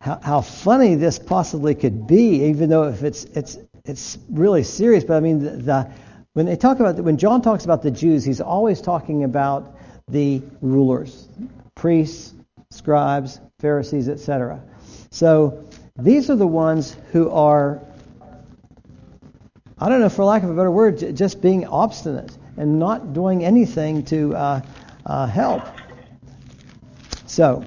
how funny this possibly could be, even though if it's really serious. But I mean, when John talks about the Jews, he's always talking about the rulers, priests, scribes, Pharisees, etc. So these are the ones who are, I don't know, for lack of a better word, just being obstinate and not doing anything to help. So,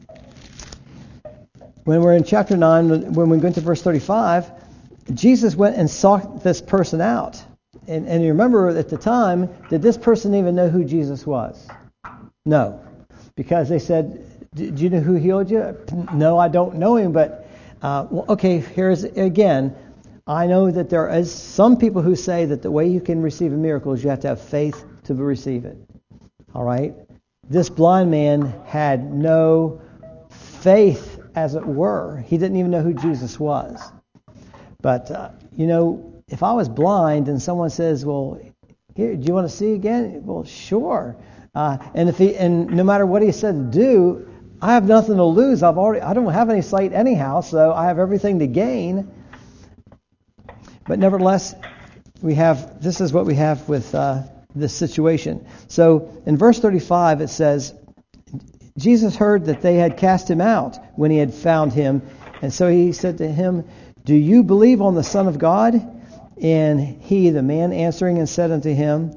when we're in chapter 9, when we go into verse 35, Jesus went and sought this person out. And you remember at the time, did this person even know who Jesus was? No. Because they said, do you know who healed you? No, I don't know him, but, okay, here's again. I know that there is some people who say that the way you can receive a miracle is you have to have faith to receive it. All right? This blind man had no faith, as it were. He didn't even know who Jesus was. But, if I was blind and someone says, well, here, do you want to see again? Well, sure. And no matter what he said to do, I have nothing to lose. I don't have any sight anyhow, so I have everything to gain. But nevertheless, this is what we have with this situation. So in verse 35 it says, Jesus heard that they had cast him out when he had found him. And so he said to him, do you believe on the Son of God? And he, the man, answering and said unto him,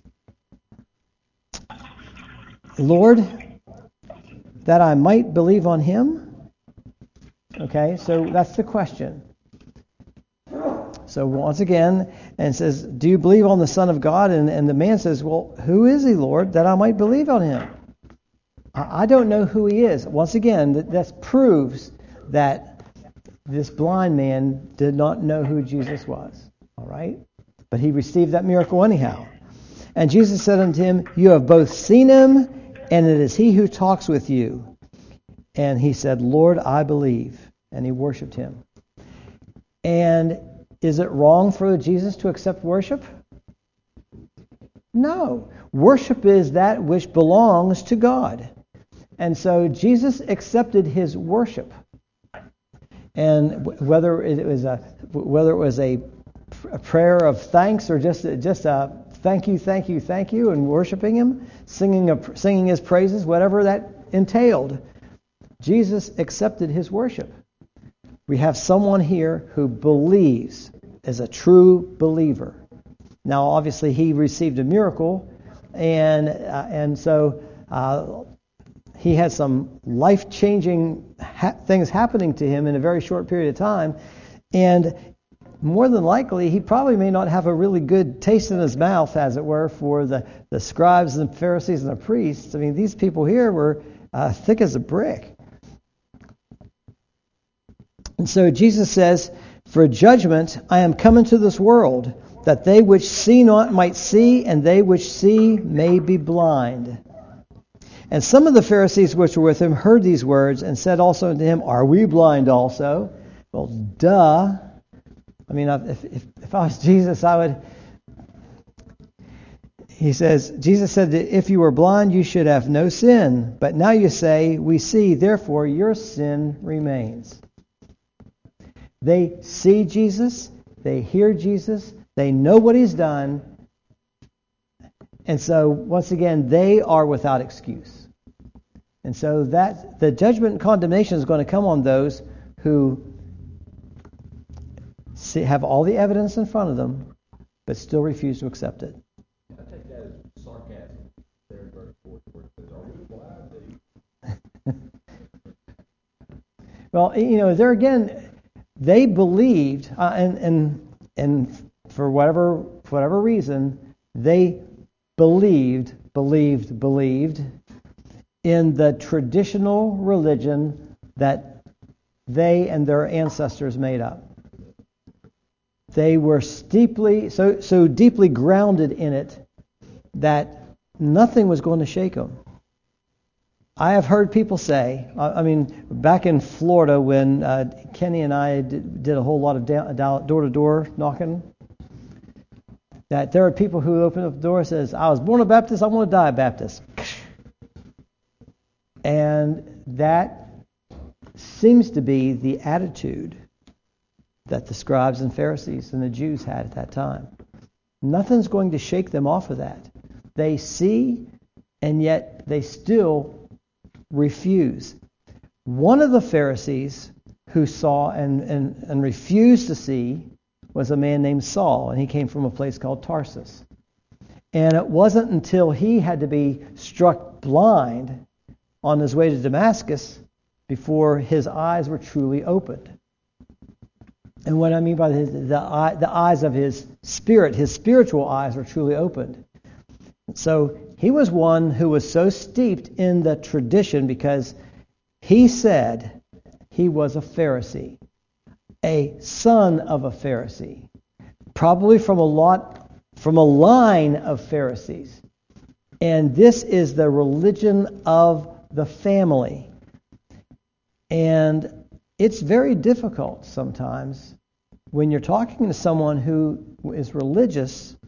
Lord, that I might believe on him? Okay, so that's the question. So once again, and says, do you believe on the Son of God? And the man says, well, who is he, Lord, that I might believe on him? I don't know who he is. Once again, that proves that this blind man did not know who Jesus was. All right? But he received that miracle anyhow. And Jesus said unto him, you have both seen him, and it is he who talks with you. And he said, Lord, I believe. And he worshipped him. And is it wrong for Jesus to accept worship? No. Worship is that which belongs to God. And so Jesus accepted his worship. And whether it was a prayer of thanks or just a thank you, and worshiping him, singing his praises, whatever that entailed, Jesus accepted his worship. We have someone here who believes, as a true believer. Now, obviously, he received a miracle, and so he had some life-changing things happening to him in a very short period of time, and more than likely, he probably may not have a really good taste in his mouth, as it were, for the scribes and Pharisees and the priests. I mean, these people here were thick as a brick. And so Jesus says, for judgment I am come into this world, that they which see not might see, and they which see may be blind. And some of the Pharisees which were with him heard these words, and said also unto him, are we blind also? Well, duh. I mean, if I was Jesus, I would... He says, Jesus said that if you were blind, you should have no sin. But now you say, we see, therefore your sin remains. They see Jesus, they hear Jesus, they know what he's done, and so once again, they are without excuse. And so that the judgment and condemnation is going to come on those who have all the evidence in front of them, but still refuse to accept it. I take that as sarcasm. There in verse 4, where it says, are we blind? Well, there again, they believed, and for whatever reason, they believed in the traditional religion that they and their ancestors made up. They were so deeply grounded in it that nothing was going to shake them. I have heard people say, back in Florida when Kenny and I did a whole lot of door-to-door knocking, that there are people who open up the door and says, I was born a Baptist, I want to die a Baptist. And that seems to be the attitude that the scribes and Pharisees and the Jews had at that time. Nothing's going to shake them off of that. They see, and yet they still refuse. One of the Pharisees who saw and refused to see was a man named Saul, and he came from a place called Tarsus. And it wasn't until he had to be struck blind on his way to Damascus before his eyes were truly opened. And what I mean by the eyes of his spirit, his spiritual eyes were truly opened. So he was one who was so steeped in the tradition because he said he was a Pharisee, a son of a Pharisee, probably from a line of Pharisees. And this is the religion of the family. And it's very difficult sometimes when you're talking to someone who is religious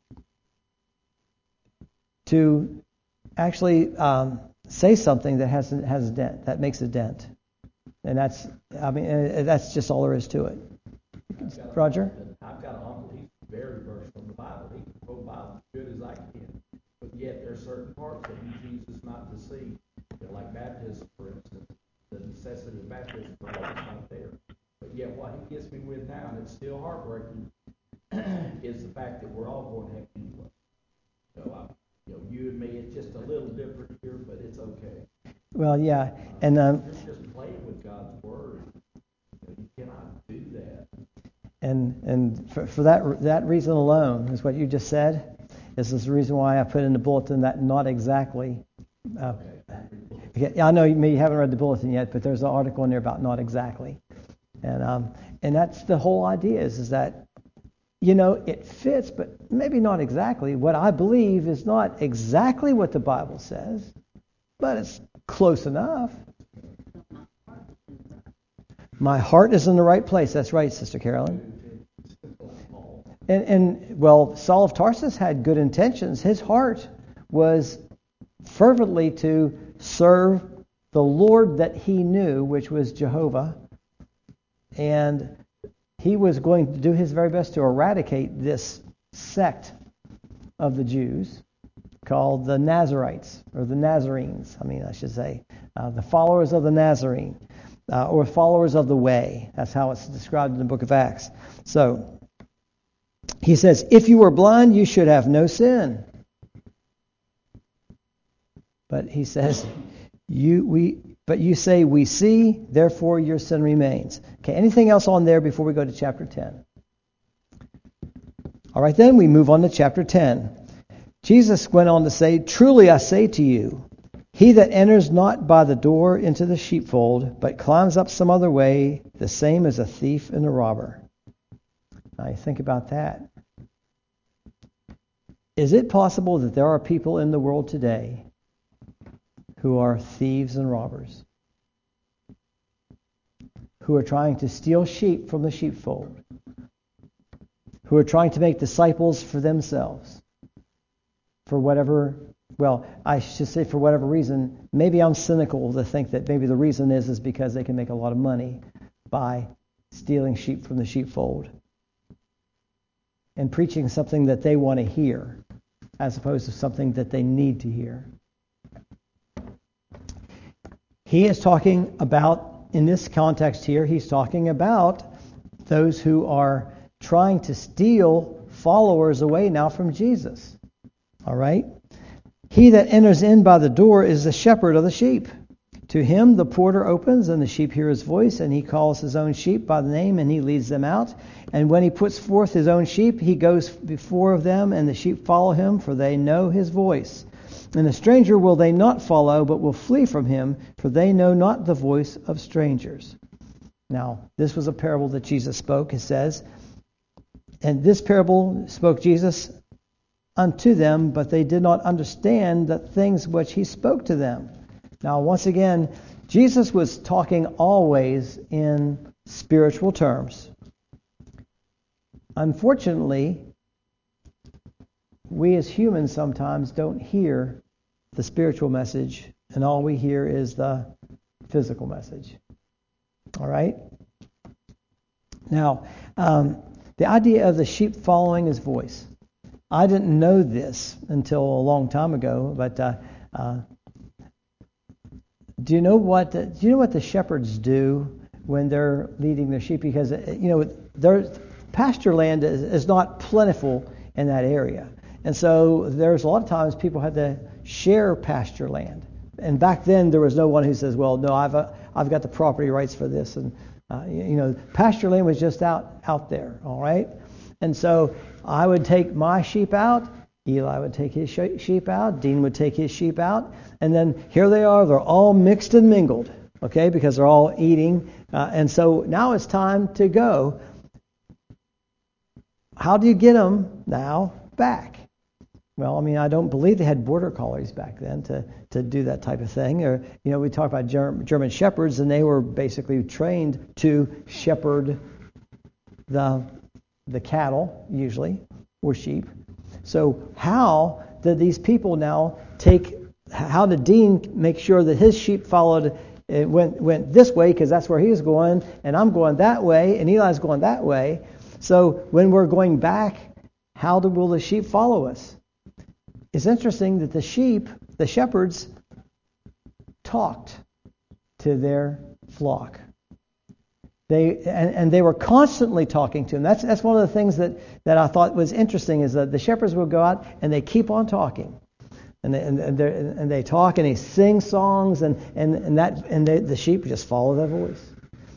to actually say something that has a dent, that makes a dent. And that's just all there is to it. Roger? I've got an uncle, he's very versed from the Bible. He can quote the Bible as good as I can. But yet there are certain parts that he chooses not to see. Like baptism, for instance. The necessity of baptism for all is not there. But yet what he gets me with now, and it's still heartbreaking, is the fact that we're all going to have anyway. So you and me, it's just a little different here, but it's okay. Well, yeah, and you're just playing with God's word. You cannot do that. And for that reason alone, is what you just said. This is the reason why I put in the bulletin that not exactly. I know you haven't read the bulletin yet, but there's an article in there about not exactly, and that's the whole idea is that it fits, but maybe not exactly. What I believe is not exactly what the Bible says, but it's close enough. My heart is in the right place. That's right, Sister Carolyn. And Saul of Tarsus had good intentions. His heart was fervently to serve the Lord that he knew, which was Jehovah. And he was going to do his very best to eradicate this sect of the Jews called the Nazarites, or the Nazarenes, I should say. The followers of the Nazarene, or followers of the way. That's how it's described in the book of Acts. So, he says, if you were blind, you should have no sin. But he says, but you say we see, therefore your sin remains. Okay, anything else on there before we go to chapter 10? All right, then we move on to chapter 10. Jesus went on to say, truly I say to you, he that enters not by the door into the sheepfold, but climbs up some other way, the same is a thief and a robber. Now you think about that. Is it possible that there are people in the world today who are thieves and robbers, who are trying to steal sheep from the sheepfold, who are trying to make disciples for themselves, for whatever, I should say for whatever reason? Maybe I'm cynical to think that maybe the reason is because they can make a lot of money by stealing sheep from the sheepfold and preaching something that they want to hear as opposed to something that they need to hear. He is talking about, in this context here, he's talking about those who are trying to steal followers away now from Jesus. All right? He that enters in by the door is the shepherd of the sheep. To him the porter opens, and the sheep hear his voice, and he calls his own sheep by the name, and he leads them out. And when he puts forth his own sheep, he goes before of them, and the sheep follow him, for they know his voice. And a stranger will they not follow, but will flee from him, for they know not the voice of strangers. Now, this was a parable that Jesus spoke, it says. And this parable spoke Jesus unto them, but they did not understand the things which he spoke to them. Now, once again, Jesus was talking always in spiritual terms. Unfortunately, we as humans sometimes don't hear the spiritual message, and all we hear is the physical message. All right? Now, the idea of the sheep following his voice. I didn't know this until a long time ago, but do you know what the shepherds do when they're leading their sheep? Because their pasture land is not plentiful in that area, and so there's a lot of times people had to share pasture land. And back then there was no one who says, "Well, no, I've got the property rights for this," and pasture land was just out there, all right? And so I would take my sheep out, Eli would take his sheep out, Dean would take his sheep out, and then here they are, they're all mixed and mingled, okay, because they're all eating. And so now it's time to go. How do you get them now back? Well, I don't believe they had border collies back then to do that type of thing. Or, we talk about German shepherds, and they were basically trained to shepherd the cattle, usually, or sheep. So how did these people now how did Dean make sure that his sheep went this way, because that's where he was going, and I'm going that way, and Eli's going that way. So when we're going back, how will the sheep follow us? It's interesting that the shepherds, talked to their flock. They were constantly talking to them. That's one of the things that I thought was interesting, is that the shepherds will go out and they keep on talking, and they talk and they sing songs, and the sheep just follow their voice.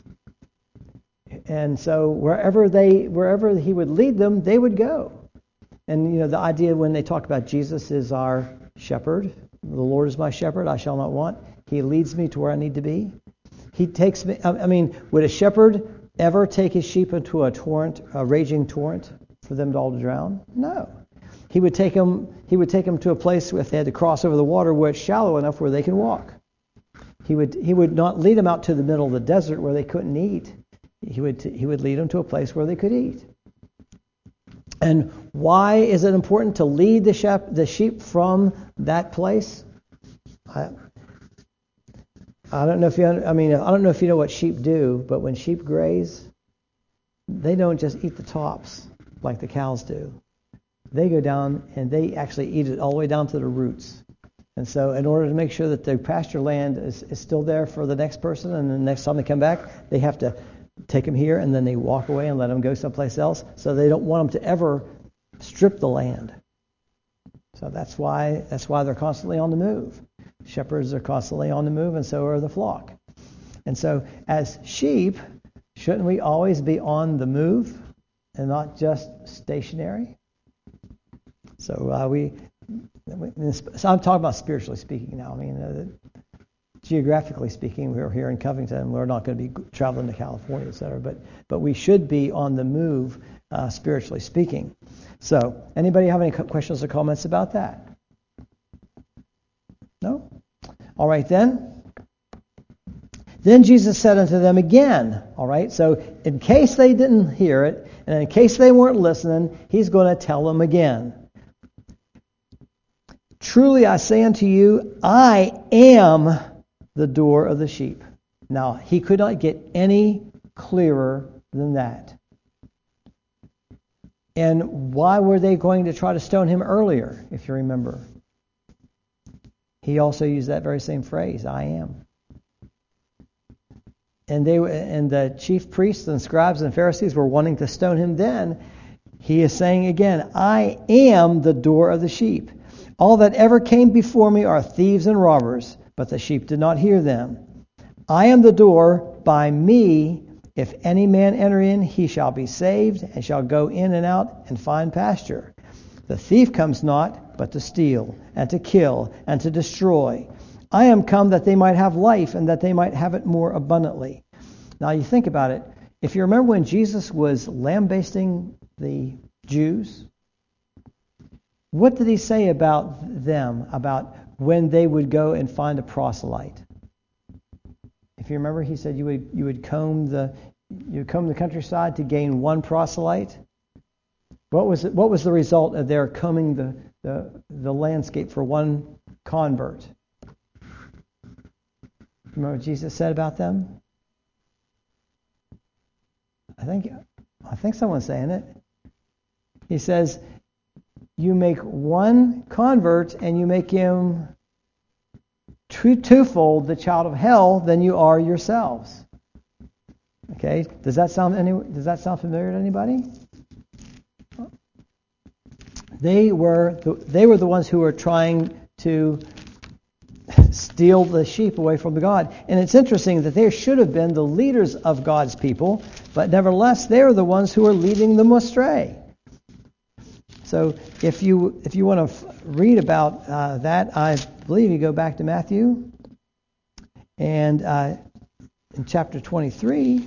And so wherever he would lead them, they would go. And the idea when they talk about Jesus is our shepherd, the Lord is my shepherd, I shall not want. He leads me to where I need to be. He takes me. Would a shepherd ever take his sheep into a raging torrent, for them all to drown? No. He would take them to a place where if they had to cross over the water where it's shallow enough where they can walk. He would not lead them out to the middle of the desert where they couldn't eat. He would lead them to a place where they could eat. And why is it important to lead the sheep from that place? I don't know if you know what sheep do, but when sheep graze, they don't just eat the tops like the cows do. They go down and they actually eat it all the way down to the roots. And so in order to make sure that the pasture land is still there for the next person, and the next time they come back, they have to take them here, and then they walk away and let them go someplace else. So they don't want them to ever strip the land. So that's why they're constantly on the move. Shepherds are constantly on the move, and so are the flock. And so as sheep, shouldn't we always be on the move and not just stationary? So so I'm talking about spiritually speaking now. Geographically speaking, we're here in Covington. We're not going to be traveling to California, et cetera. But we should be on the move, spiritually speaking. So, anybody have any questions or comments about that? No? All right, then. Then Jesus said unto them again. All right, so in case they didn't hear it, and in case they weren't listening, he's going to tell them again. Truly I say unto you, I am the door of the sheep. Now, he could not get any clearer than that. And why were they going to try to stone him earlier, if you remember? He also used that very same phrase, I am. And the chief priests and scribes and Pharisees were wanting to stone him then. He is saying again, I am the door of the sheep. All that ever came before me are thieves and robbers, but the sheep did not hear them. I am the door. By me, if any man enter in, he shall be saved, and shall go in and out and find pasture. The thief comes not, but to steal, and to kill, and to destroy. I am come that they might have life, and that they might have it more abundantly. Now you think about it. If you remember when Jesus was lambasting the Jews, what did he say about them, about when they would go and find a proselyte? If you remember, he said you would comb the countryside to gain one proselyte. What was the result of their combing the landscape for one convert? Remember what Jesus said about them? I think someone's saying it. He says, you make one convert and you make him twofold the child of hell than you are yourselves. Okay, does that sound familiar to anybody? They were the ones who were trying to steal the sheep away from God. And it's interesting that they should have been the leaders of God's people, but nevertheless, they're the ones who are leading them astray. So if you want to read about that, I believe you go back to Matthew and in chapter 23.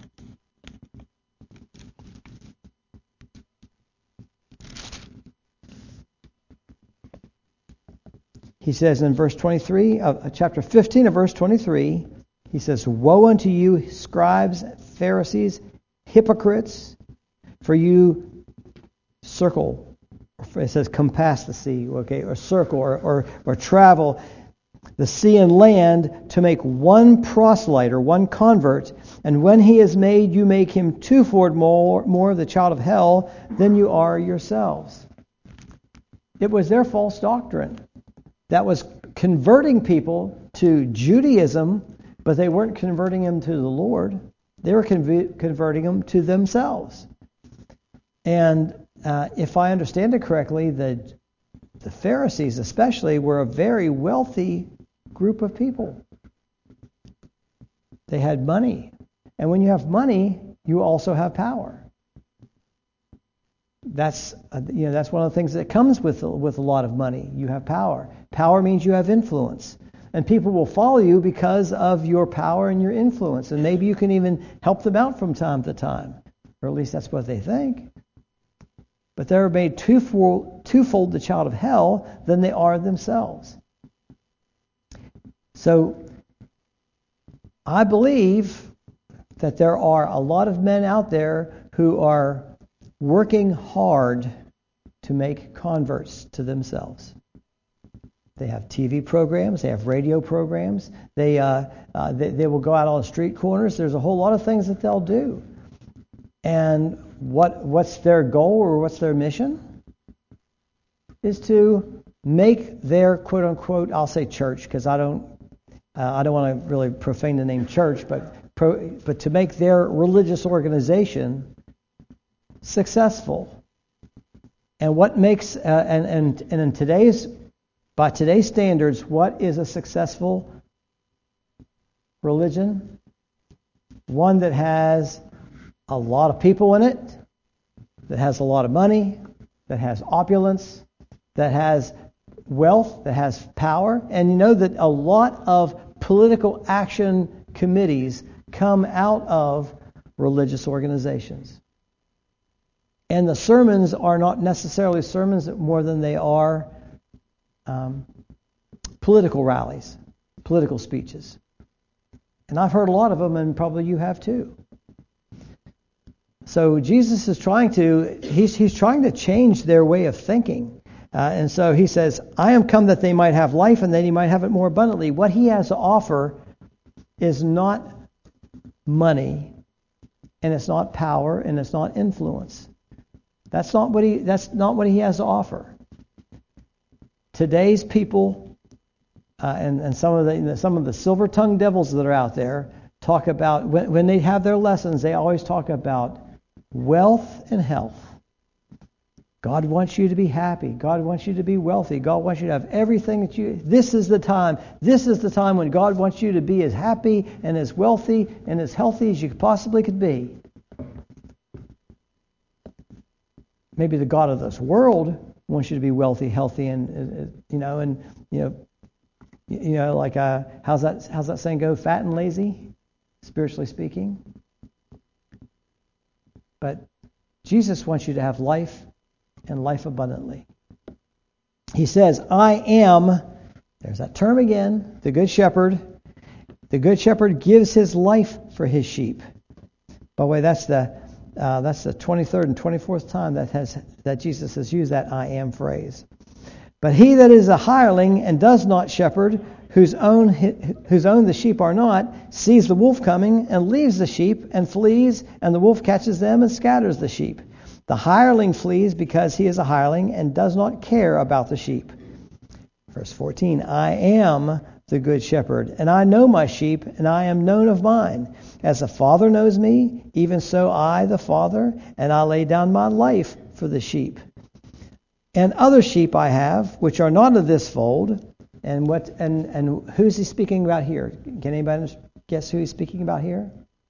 He says in verse 23 of chapter 15 of verse 23, he says, "Woe unto you, scribes, Pharisees, hypocrites, for you circle," it says compass the sea, okay, or circle, or travel the sea and land to make one proselyte or one convert, and when he is made, you make him twofold more the child of hell than you are yourselves. It was their false doctrine that was converting people to Judaism, but they weren't converting them to the Lord. They were converting them to themselves. And if I understand it correctly, the Pharisees especially were a very wealthy group of people. They had money. And when you have money, you also have power. That's one of the things that comes with a lot of money. You have power. Power means you have influence. And people will follow you because of your power and your influence. And maybe you can even help them out from time to time. Or at least that's what they think. But they're made twofold the child of hell than they are themselves. So I believe that there are a lot of men out there who are working hard to make converts to themselves. They have TV programs, they have radio programs, they will go out on street corners. There's a whole lot of things that they'll do. And what's their goal or what's their mission? Is to make their quote unquote, I'll say church because I don't want to really profane the name church, but to make their religious organization successful. And what makes by today's standards, what is a successful religion? One that has a lot of people in it, that has a lot of money, that has opulence, that has wealth, that has power. And you know that a lot of political action committees come out of religious organizations. And the sermons are not necessarily sermons more than they are political rallies, political speeches. And I've heard a lot of them, and probably you have too. So Jesus is trying to change their way of thinking. And so he says, I am come that they might have life and that he might have it more abundantly. What he has to offer is not money, and it's not power, and it's not influence. That's not what he has to offer. Today's people and some of the silver-tongued devils that are out there talk about, when they have their lessons, they always talk about wealth and health. God wants you to be happy. God wants you to be wealthy. God wants you to have everything that you... This is the time when God wants you to be as happy and as wealthy and as healthy as you possibly could be. Maybe the God of this world wants you to be wealthy, healthy, and like how's that saying go? Fat and lazy, spiritually speaking. But Jesus wants you to have life and life abundantly. He says, I am, there's that term again, the good shepherd. The good shepherd gives his life for his sheep. By the way, that's the 23rd and 24th time that Jesus has used that I am phrase. But he that is a hireling and does not shepherd, whose own the sheep are not, sees the wolf coming and leaves the sheep and flees, and the wolf catches them and scatters the sheep. The hireling flees because he is a hireling and does not care about the sheep. Verse 14, I am the good shepherd, and I know my sheep, and I am known of mine. As the Father knows me, even so I, the Father, and I lay down my life for the sheep. And other sheep I have, which are not of this fold. And who's he speaking about here? Can anybody guess who he's speaking about here?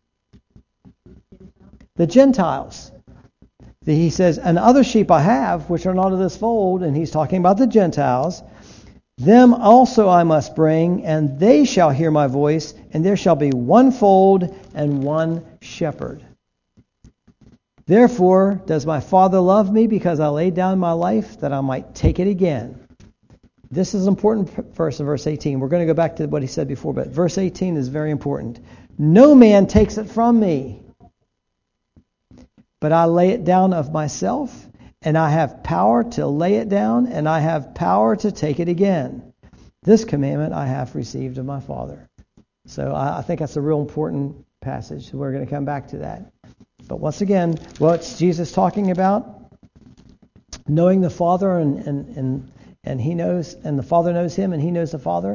The Gentiles. He says, and other sheep I have, which are not of this fold, and he's talking about the Gentiles. Them also I must bring, and they shall hear my voice, and there shall be one fold and one shepherd. Therefore does my Father love me, because I laid down my life that I might take it again. This is an important verse in verse 18. We're going to go back to what he said before, but verse 18 is very important. No man takes it from me, but I lay it down of myself, and I have power to lay it down, and I have power to take it again. This commandment I have received of my Father. So I think that's a real important passage. We're going to come back to that. But once again, what's Jesus talking about? Knowing the Father, and he knows, and the Father knows him, and he knows the Father.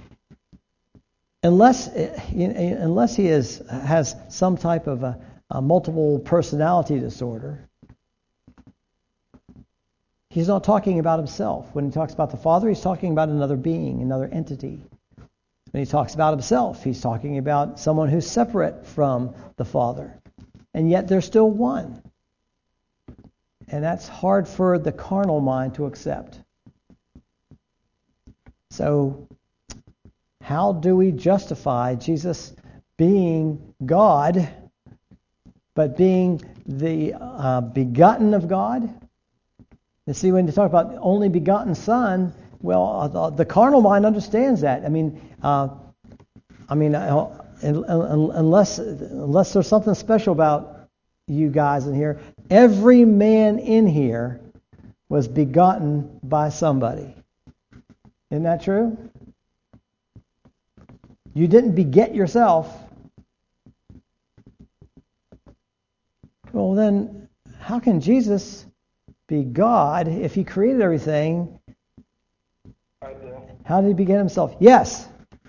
Unless he has some type of a multiple personality disorder, he's not talking about himself. When he talks about the Father, he's talking about another being, another entity. When he talks about himself, he's talking about someone who's separate from the Father. And yet they're still one. And that's hard for the carnal mind to accept. So, how do we justify Jesus being God, but being the begotten of God? You see, when you talk about only begotten Son, well, the carnal mind understands that. Unless there's something special about you guys in here, every man in here was begotten by somebody. Isn't that true? You didn't beget yourself. Well, then, how can Jesus be God if he created everything? How did he beget himself? Yes.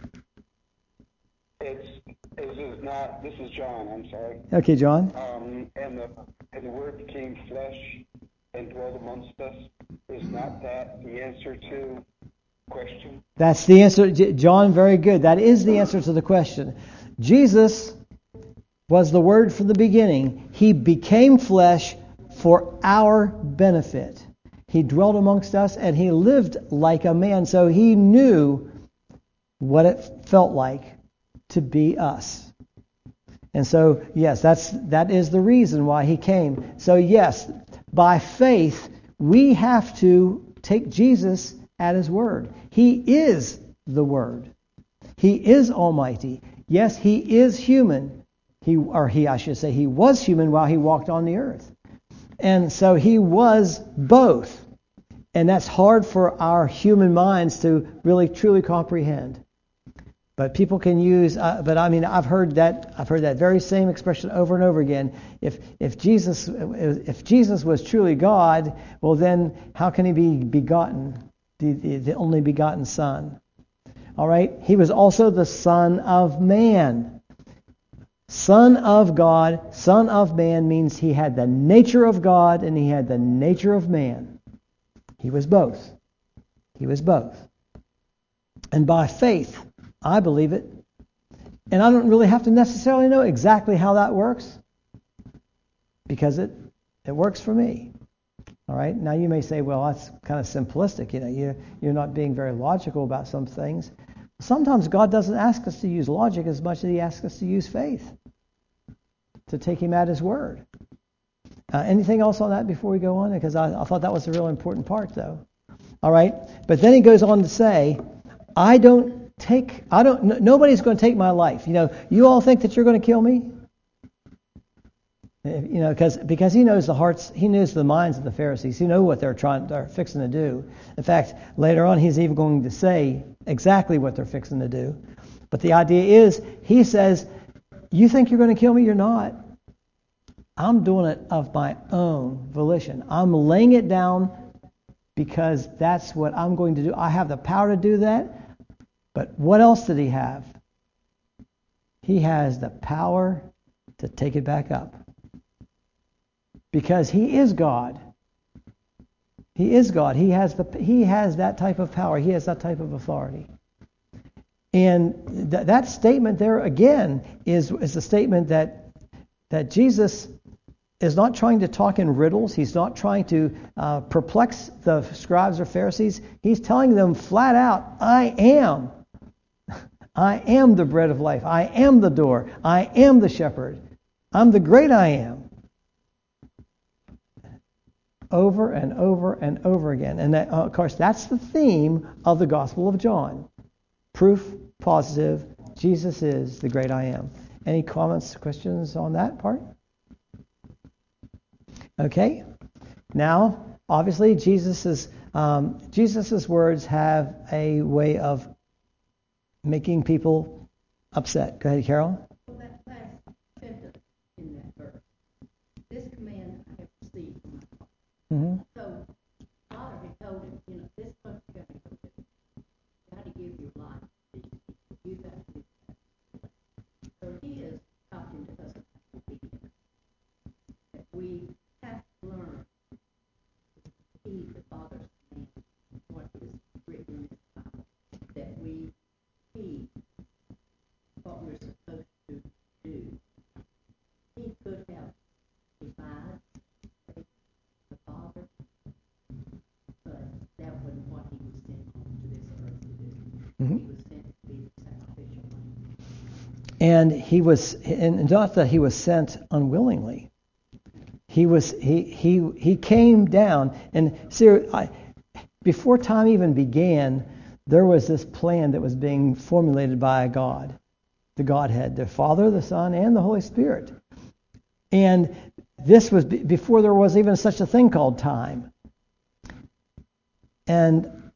This is John, I'm sorry. Okay, John. And the Word became flesh and dwelt amongst us. Is not that the answer to the question? That's the answer. John, very good. That is the answer to the question. Jesus was the Word from the beginning. He became flesh for our benefit. He dwelt amongst us and he lived like a man, so he knew what it felt like to be us. And so, yes, that is the reason why he came. So, yes, by faith, we have to take Jesus at his word. He is the Word. He is almighty. Yes, he is human. He was human while he walked on the earth. And so he was both. And that's hard for our human minds to really truly comprehend. But people can use, I've heard that very same expression over and over again. If Jesus was truly God, well then how can he be begotten, the only begotten Son? All right, he was also the Son of Man. Son of God, Son of Man means he had the nature of God and he had the nature of man. He was both. He was both. And by faith, I believe it. And I don't really have to necessarily know exactly how that works, because it works for me. All right? Now you may say, well, that's kind of simplistic. You're not being very logical about some things. Sometimes God doesn't ask us to use logic as much as he asks us to use faith, to take him at his word. Anything else on that before we go on? Because I thought that was a real important part, though. All right? But then he goes on to say, nobody's going to take my life. You all think that you're going to kill me? Because he knows the hearts, he knows the minds of the Pharisees. He knows what they're fixing to do. In fact, later on, he's even going to say exactly what they're fixing to do. But the idea is, he says, you think you're going to kill me? You're not. I'm doing it of my own volition. I'm laying it down because that's what I'm going to do. I have the power to do that. But what else did he have? He has the power to take it back up. Because he is God. He is God. He has that type of power. He has that type of authority. And that statement there again is a statement that Jesus is not trying to talk in riddles. He's not trying to perplex the scribes or Pharisees. He's telling them flat out, I am. I am the bread of life. I am the door. I am the shepherd. I'm the great I am. Over and over and over again. And that, of course, that's the theme of the Gospel of John. Proof positive, Jesus is the great I am. Any comments, questions on that part? Okay. Now, obviously, Jesus's words have a way of making people upset. Go ahead, Carol. Well, that last sentence in that verse, this command I have received from my Father. Mm-hmm. So, Father had told him, this is what you got to go do. You got to give your life to these people. You got to do that. So he is talking to us about obedience. That we have to learn to heed the Father's command, what is written in this Bible. That we heed what we're supposed to do. He could have defied the Father, but that wasn't what he was sent to this earth to do. Mm-hmm. He was sent to be the sacrificial lamb. And not that he was sent unwillingly. He came down, and see, before time even began, there was this plan that was being formulated by God, the Godhead, the Father, the Son, and the Holy Spirit. And this was before there was even such a thing called time. And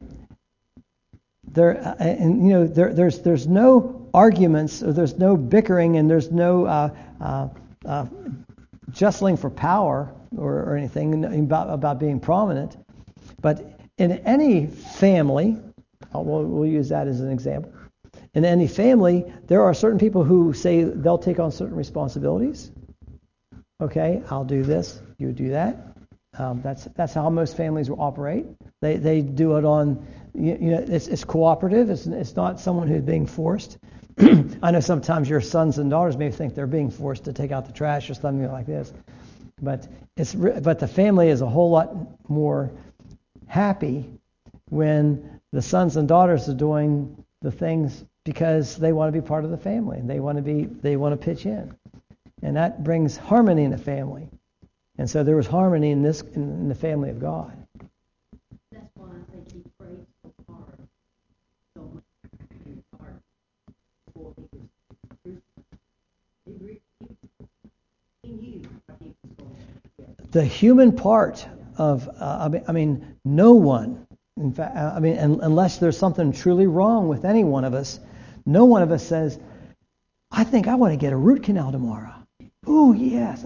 there's no arguments, or there's no bickering, and there's no jostling for power or anything about being prominent. But in any family, we'll use that as an example. In any family, there are certain people who say they'll take on certain responsibilities. Okay, I'll do this, you do that. That's how most families will operate. They do it on, it's cooperative. It's not someone who's being forced. I know sometimes your sons and daughters may think they're being forced to take out the trash or something like this, but the family is a whole lot more happy when the sons and daughters are doing the things because they want to be part of the family and they want to pitch in, and that brings harmony in the family. And so there was harmony in the family of God. That's why I think he prayed so hard, so much in his heart before he was crucified. He knew what he was going to do. The human part of, no one, in fact, unless there's something truly wrong with any one of us, no one of us says, I think I want to get a root canal tomorrow. Ooh, yes.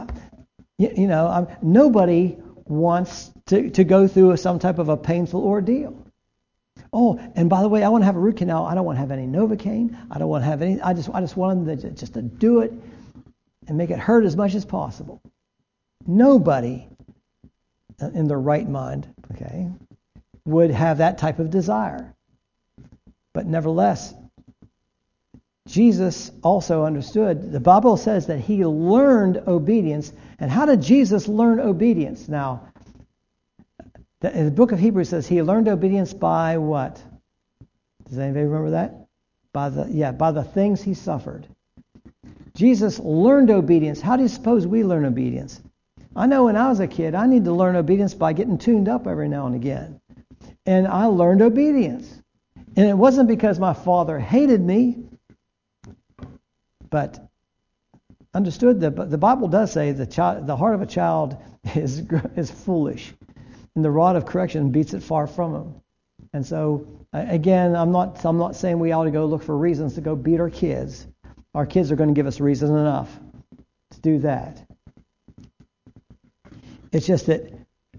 Nobody wants to go through some type of a painful ordeal. Oh, and by the way, I want to have a root canal. I don't want to have any Novocaine. I don't want to have any. I just want them to do it and make it hurt as much as possible. Nobody in their right mind, okay, would have that type of desire. But nevertheless, Jesus also understood. The Bible says that he learned obedience. And how did Jesus learn obedience? Now, in the book of Hebrews says he learned obedience by what? Does anybody remember that? By the things he suffered. Jesus learned obedience. How do you suppose we learn obedience? I know when I was a kid, I need to learn obedience by getting tuned up every now and again. And I learned obedience. And it wasn't because my father hated me, but understood that, but the Bible does say the heart of a child is foolish, and the rod of correction beats it far from him. And so, again, I'm not saying we ought to go look for reasons to go beat our kids. Our kids are going to give us reason enough to do that. It's just that,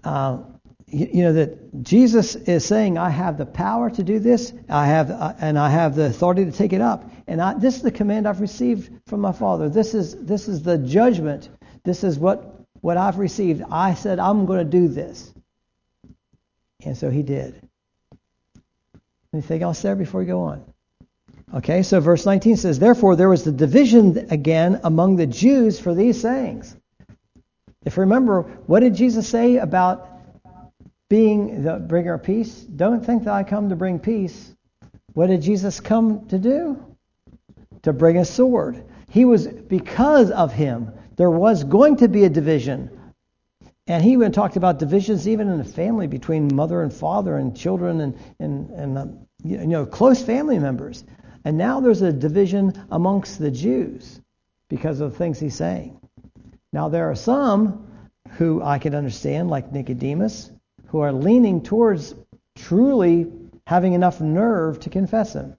that Jesus is saying, I have the power to do this, I have the authority to take it up, and this is the command I've received from my Father. This is the judgment. This is what I've received. I said I'm going to do this, and so he did. Anything else there before we go on? Okay, so verse 19 says, therefore there was the division again among the Jews for these sayings. If you remember, what did Jesus say about being the bringer of peace? Don't think that I come to bring peace. What did Jesus come to do? To bring a sword. Because of him, there was going to be a division. And he even talked about divisions even in the family between mother and father and children and close family members. And now there's a division amongst the Jews because of the things he's saying. Now there are some who I can understand, like Nicodemus, who are leaning towards truly having enough nerve to confess him.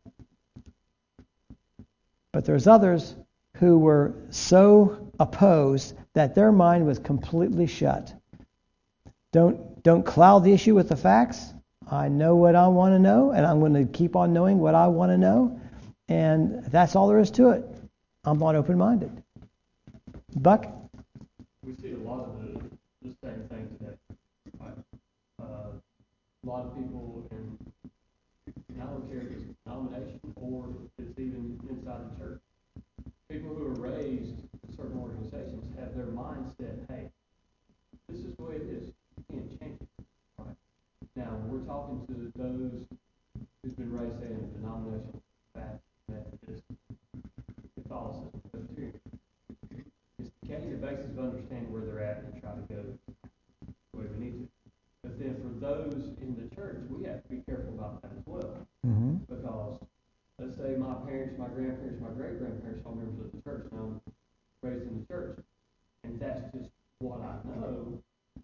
But there's others who were so opposed that their mind was completely shut. Don't cloud the issue with the facts. I know what I want to know, and I'm going to keep on knowing what I want to know, and that's all there is to it. I'm not open-minded. Buck? We see a lot of the same thing today. Right? A lot of people in not only churches, denomination, or it's even inside the church. People who are raised in certain organizations have their mindset, hey, this is the way it is. You can't change it. Right? Now, we're talking to those who's been raised, say, in a denomination, Baptist, Methodist, Catholicism, Presbyterian. It's the basis of understanding where they're at and try to go the way we need to. But then for those in the church, we have to be careful about that as well. Mm-hmm. Because let's say my parents, my grandparents, my great-grandparents all members of the church, and I'm raised in the church, and that's just what I know.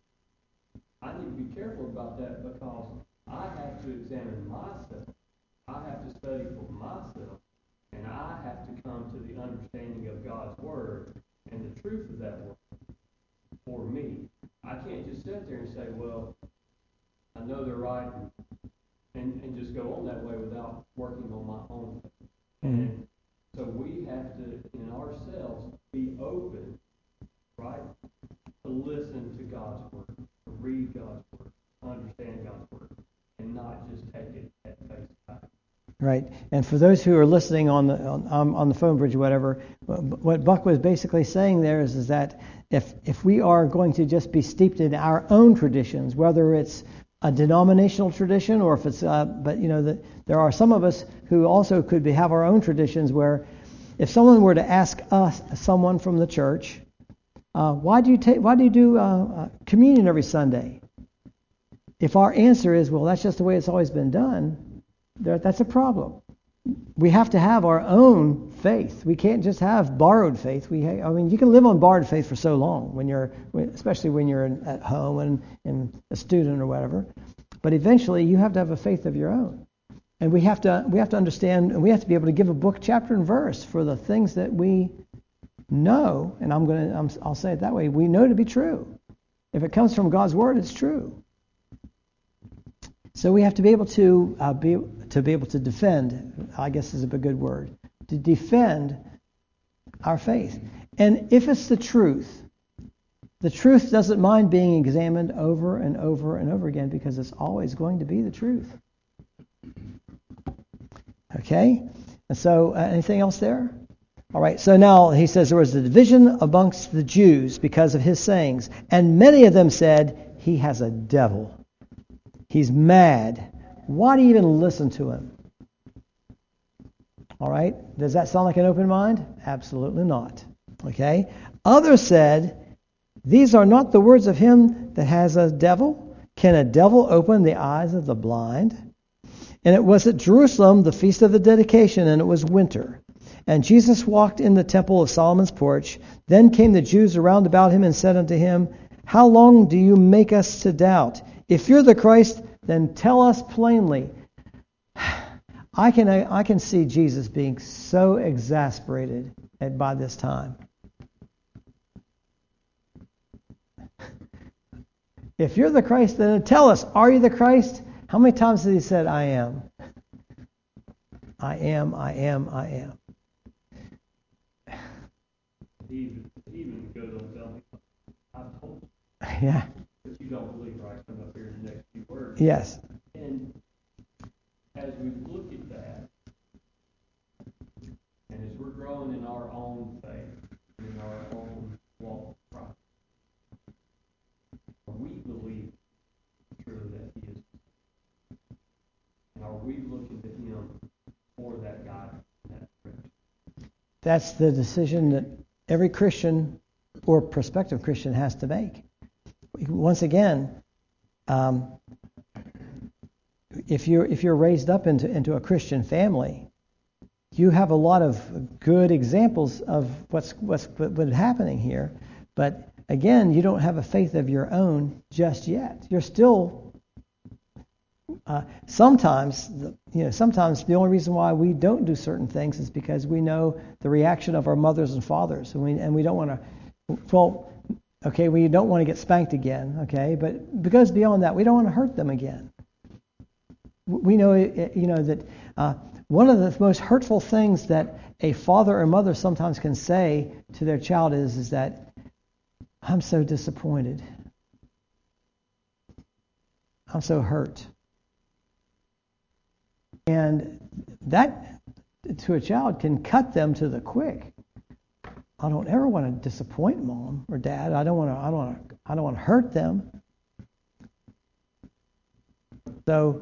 I need to be careful about that because I have to examine myself. I have to study for myself, and I have to come to the understanding of God's Word and the truth of that Word for me. I can't just sit there and say, well, I know they're right, and just go on that way without working on my own. Mm-hmm. And so we have to, in ourselves, be open, right, to listen to God's Word, to read God's Word, understand God's Word, and not just take it at face value. Right, and for those who are listening on the phone bridge or whatever, what Buck was basically saying there is that if we are going to just be steeped in our own traditions, whether it's a denominational tradition or if it's, there are some of us who also could have our own traditions where if someone were to ask someone from the church, why do you do communion every Sunday? If our answer is, well, that's just the way it's always been done, that's a problem. We have to have our own faith. We can't just have borrowed faith. You can live on borrowed faith for so long, especially when you're at home and a student or whatever. But eventually, you have to have a faith of your own, and we have to understand, and we have to be able to give a book, chapter, and verse for the things that we know. And I'll say it that way: we know to be true. If it comes from God's Word, it's true. So we have to be able to defend, I guess is a good word, to defend our faith. And if it's the truth doesn't mind being examined over and over and over again because it's always going to be the truth. Okay? And so anything else there? All right, so now he says there was a division amongst the Jews because of his sayings, and many of them said, he has a devil. He's mad. Why do you even listen to him? All right? Does that sound like an open mind? Absolutely not. Okay? Others said, these are not the words of him that has a devil. Can a devil open the eyes of the blind? And it was at Jerusalem, the feast of the dedication, and it was winter. And Jesus walked in the temple of Solomon's porch. Then came the Jews around about him and said unto him, How long do you make us to doubt? If you're the Christ, then tell us plainly. I can see Jesus being so exasperated by this time. If you're the Christ, then tell us, are you the Christ? How many times has he said, I am? I am, I am, I am. He even goes on to tell me, I've told you. Yeah. But you don't believe, right? Come up here in the next few words. Yes. And as we look at that, and as we're growing in our own faith, in our own walk with Christ, we believe truly that He is. And are we looking to Him for that guidance, that direction? That's the decision that every Christian or prospective Christian has to make. Once again, if you're raised up into a Christian family, you have a lot of good examples of what's been happening here. But again, you don't have a faith of your own just yet. You're still sometimes the only reason why we don't do certain things is because we know the reaction of our mothers and fathers, and we don't want to. Well, okay, we don't want to get spanked again. Okay, but because beyond that, we don't want to hurt them again. We know, that one of the most hurtful things that a father or mother sometimes can say to their child is that, I'm so disappointed. I'm so hurt. And that, to a child, can cut them to the quick. I don't ever want to disappoint mom or dad. I don't want to hurt them. So,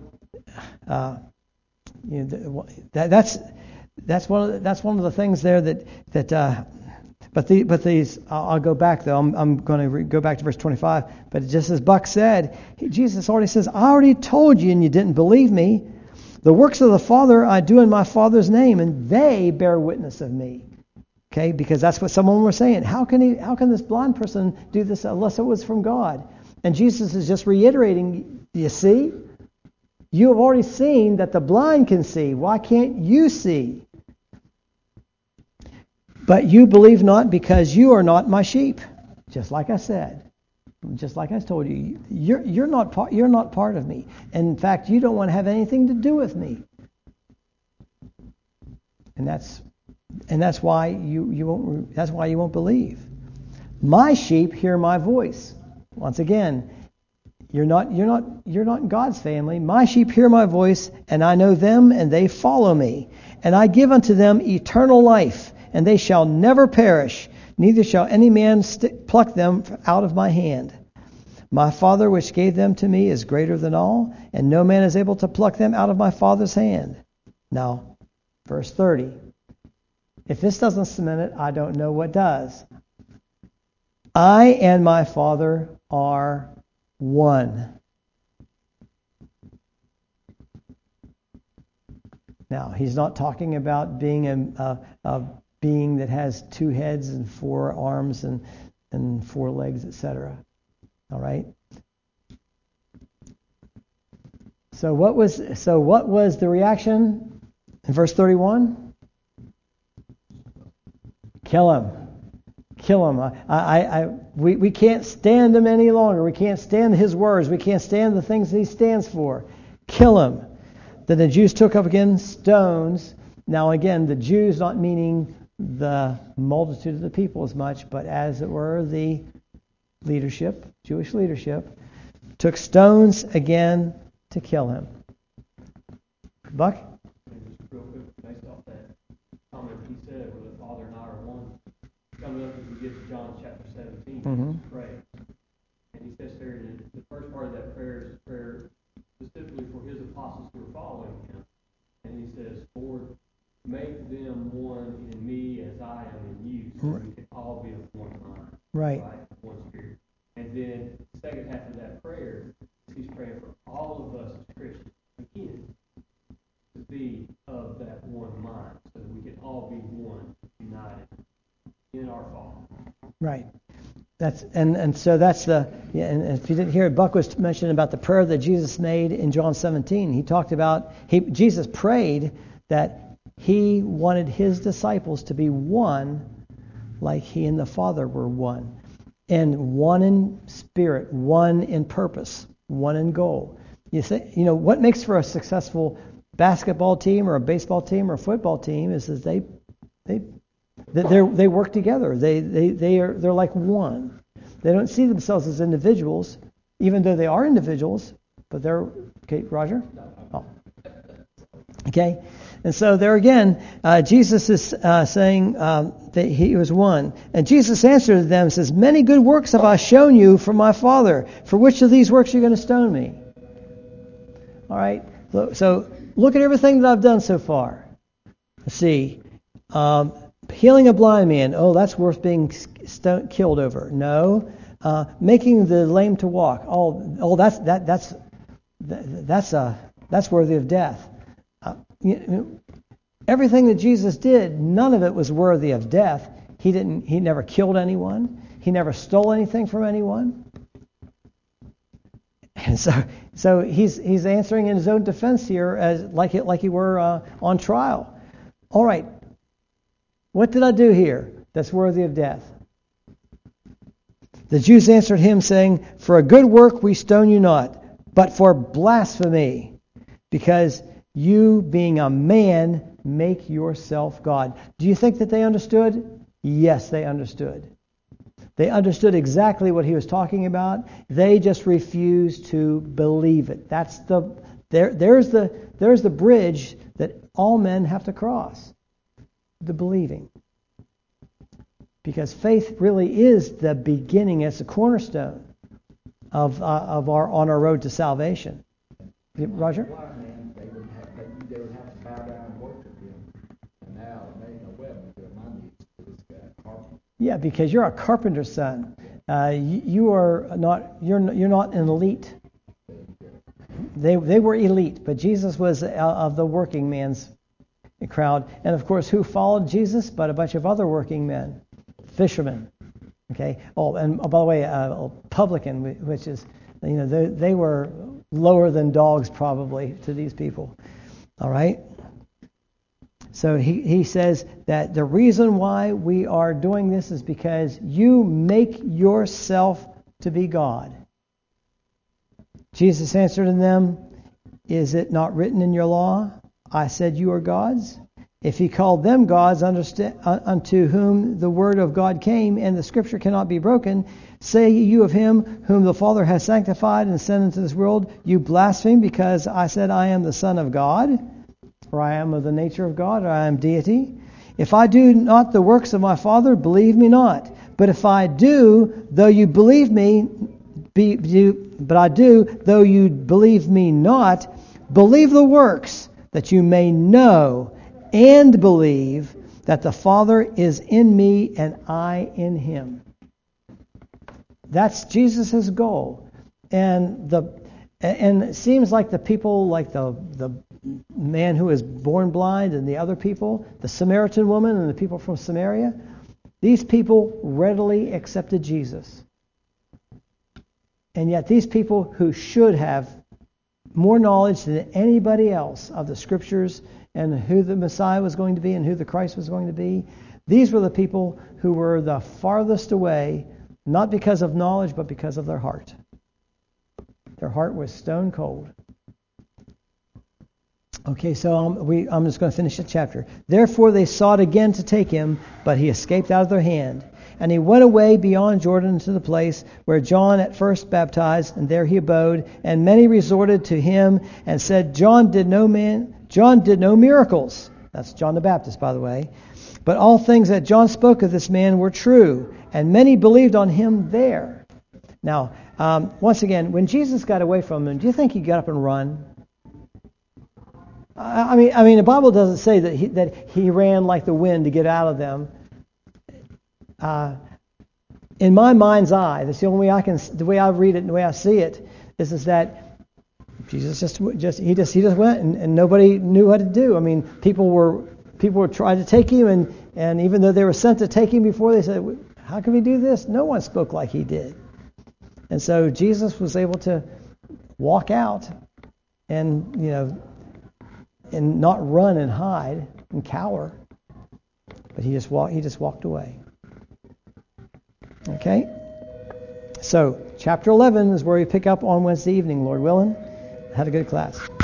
that's one of the things there that. But these, I'll go back though. I'm going to go back to verse 25. But just as Buck said, Jesus already says, I already told you and you didn't believe me. The works of the Father I do in my Father's name, and they bear witness of me. Okay, because that's what someone was saying. How can this blind person do this unless it was from God? And Jesus is just reiterating, you see? You have already seen that the blind can see. Why can't you see? But you believe not because you are not my sheep. Just like I said. Just like I told you. You're not part of me. And in fact, you don't want to have anything to do with me. And that's why you won't believe. My sheep hear my voice. Once again, you're not in God's family. My sheep hear my voice, and I know them, and they follow me. And I give unto them eternal life, and they shall never perish, neither shall any man pluck them out of my hand. My Father which gave them to me is greater than all, and no man is able to pluck them out of my Father's hand. Now, verse 30. If this doesn't cement it, I don't know what does. I and my Father are one. Now, he's not talking about being a being that has two heads and four arms and four legs, etc. All right. So what was the reaction in verse 31? Kill him. We can't stand him any longer. We can't stand his words. We can't stand the things he stands for. Kill him. Then the Jews took up again stones. Now again, the Jews not meaning the multitude of the people as much, but as it were the leadership, Jewish leadership, took stones again to kill him. Buck? Just real quick, based off that comment he said, where the Father and I are one, coming up as we get to John chapter 17, pray. And he says there, the first part of that prayer is a prayer specifically for his apostles who are following him. And he says, Lord, make them one in me as I am in you, so we can all be of one mind. Right? One spirit. And then the second half of that prayer, he's praying for all of us as Christians, again, to be of that one mind, so that we can all be one Right. So that's the, yeah, and if you didn't hear it, Buck was mentioning about the prayer that Jesus made in John 17. He talked about, Jesus prayed that he wanted his disciples to be one like he and the Father were one. And one in spirit, one in purpose, one in goal. What makes for a successful basketball team or a baseball team or a football team is that they work together. They're like one. They don't see themselves as individuals, even though they are individuals. But they're okay, Roger. Oh, okay. And so there again, Jesus is saying that he was one. And Jesus answered them and says, "Many good works have I shown you from my Father. For which of these works are you going to stone me?" All right. So look at everything that I've done so far. Let's see. Healing a blind man. Oh, that's worth being killed over. No. Making the lame to walk. Oh, that's worthy of death. Everything that Jesus did, none of it was worthy of death. He never killed anyone. He never stole anything from anyone. And so he's answering in his own defense here as like he were on trial. All right. What did I do here that's worthy of death? The Jews answered him, saying, "For a good work we stone you not, but for blasphemy, because you, being a man, make yourself God." Do you think that they understood? Yes, they understood. They understood exactly what he was talking about. They just refused to believe it. There's the bridge that all men have to cross. The believing. Because faith really is the beginning, it's the cornerstone of on our road to salvation. Roger? They would have to bow down and worship him. And now they know well because my needs to this guy carpenter. Yeah, because you're a carpenter's son. You're not an elite. They were elite, but Jesus was of the working man's crowd. And of course, who followed Jesus? But a bunch of other working men, fishermen. Okay. Oh, and by the way, a publican, which is, they were lower than dogs probably to these people. All right. So he says that the reason why we are doing this is because you make yourself to be God. Jesus answered them, "Is it not written in your law, I said you are gods? If he called them gods unto whom the word of God came, and the scripture cannot be broken, say you of him whom the Father has sanctified and sent into this world, you blaspheme, because I said I am the Son of God, or I am of the nature of God, or I am deity. If I do not the works of my Father, believe me not. But if I do, though you believe me, though you believe me not, believe the works, that you may know and believe that the Father is in me and I in him." That's Jesus' goal. And it seems like the people, like the man who was born blind and the other people, the Samaritan woman and the people from Samaria, these people readily accepted Jesus. And yet these people who should have more knowledge than anybody else of the Scriptures and who the Messiah was going to be and who the Christ was going to be, these were the people who were the farthest away, not because of knowledge, but because of their heart. Their heart was stone cold. Okay, so I'm just going to finish the chapter. "Therefore they sought again to take him, but he escaped out of their hand. And he went away beyond Jordan to the place where John at first baptized, and there he abode. And many resorted to him and said, John did no miracles." That's John the Baptist, by the way. "But all things that John spoke of this man were true, and many believed on him there." Now, once again, when Jesus got away from them, do you think he got up and run? I mean, the Bible doesn't say that he ran like the wind to get out of them. In my mind's eye, that's the only way the way I read it and the way I see it, is that Jesus just went and nobody knew what to do. I mean, people were trying to take him, and even though they were sent to take him before, they said, how can we do this? No one spoke like he did. And so Jesus was able to walk out and, and not run and hide and cower, but he just walked away. Okay? So, chapter 11 is where we pick up on Wednesday evening, Lord willing. Had a good class.